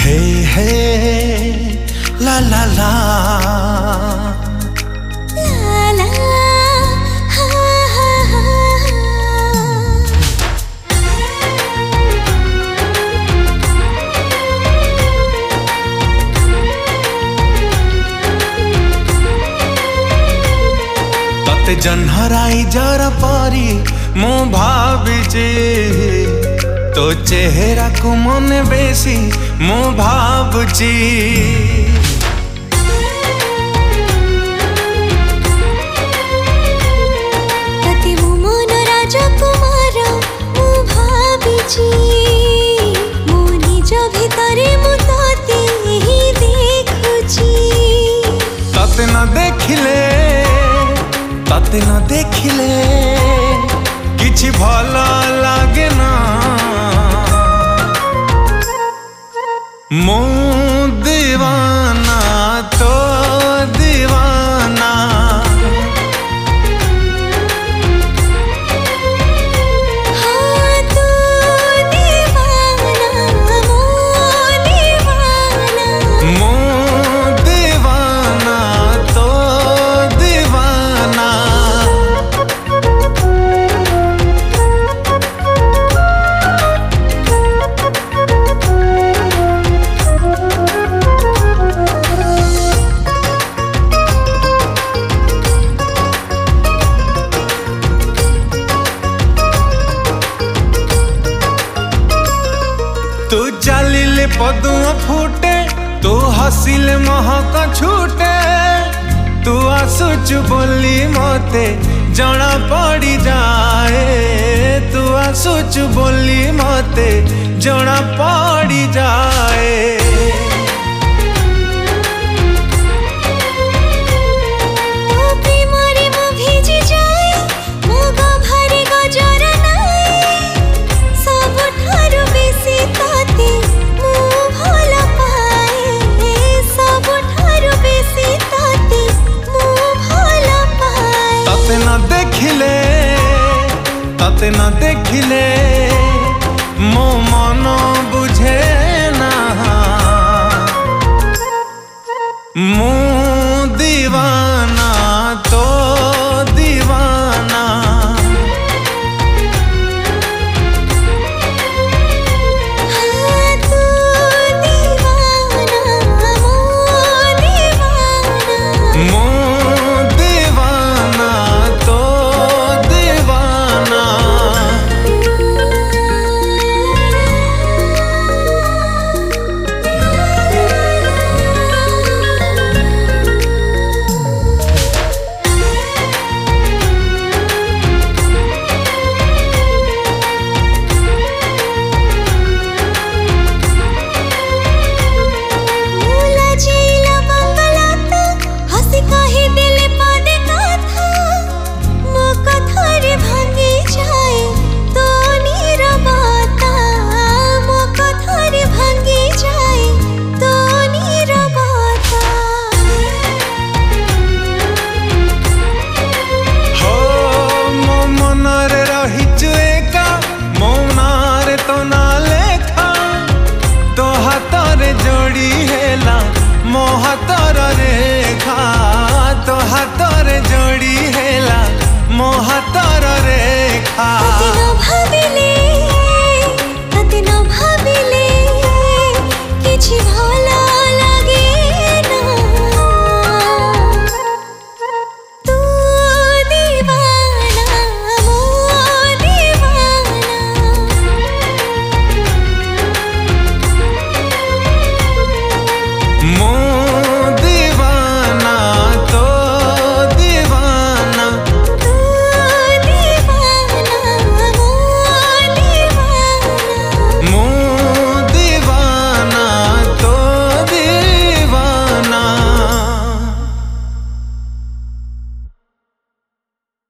हे हे ला ला ला ला ला हा हा हा। तते जन्हराई जरा पारी मु भाविजे तो चेहरा को मन बेसी मु भावुची। तते मु मन राजकुमार मु भाविची मो निज भितरे मु तते ही देखुची। तते न देखिले किछि भला लागे ना मो दीवाना तो दीवाना। हाँ तू दीवाना मो दीवाना। मो दीवाना तो दीवाना। तू चलिले पदुआ फूटे तू हसिले महक छूटे। तू आसुचु बोली मते जना पड़ी जाए। तू आसुचु बोली मते जना पड़ी जाए। तते न देखिले मो मन बुझे ना मो दीवाना तो दीवाना। हाँ तू दीवाना मो दीवाना। मो दीवाना तो दीवाना। जोड़ी हेला मो हातर रेखा तो हातर जोड़ी हेला मो हातर रेखा। तते न भाविले किछि